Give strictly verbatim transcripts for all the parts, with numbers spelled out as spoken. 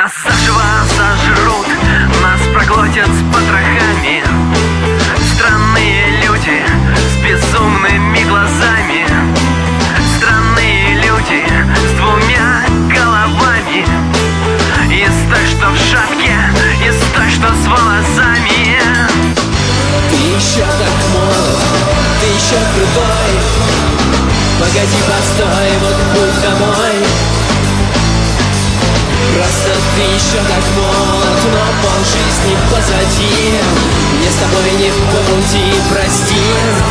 Нас заживо сожрут, нас проглотят с потрохами. Странные люди с безумными глазами. Странные люди с двумя головами. Из той, что в шапке, из той, что с волосами. Ты еще так молод, ты еще крутой. Погоди, постой, вот путь домой. Просто ты еще так молод, но полжизни позади. Мне с тобой не по пути, прости.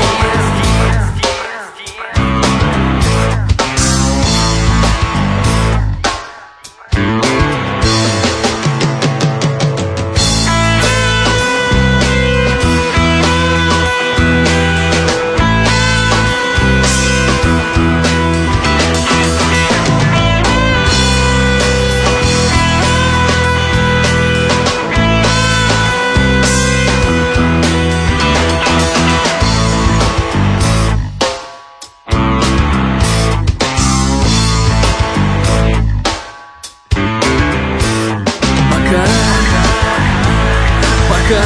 Пока,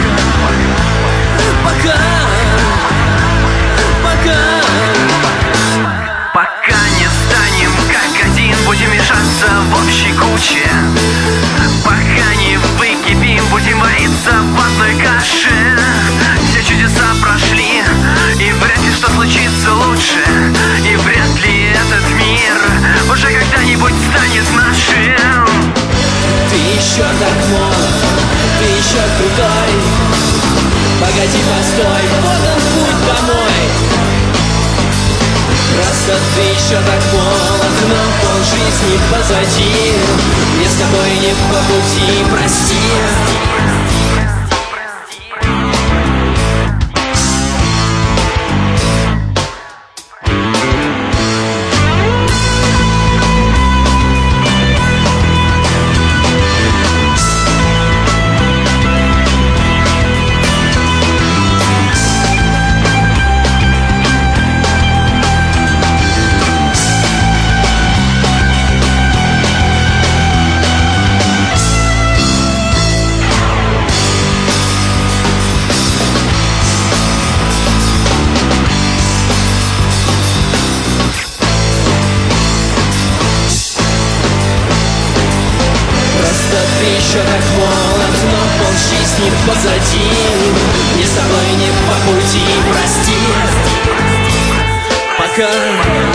пока, пока, пока не станем как один, будем мешаться в общей куче. Пока не выкипим, будем вариться в одной каше. Все чудеса прошли, и вряд ли что случится лучше. И вряд ли этот мир уже когда-нибудь станет нашим. ты еще так молод, ты еще крутой. Погоди, постой, вот он путь домой. Просто ты еще так молод, но полжизни позади. Мне с тобой не по пути, прости. Ты еще так молод, но полжизни позади. Мне с тобой не по пути, прости. Пока.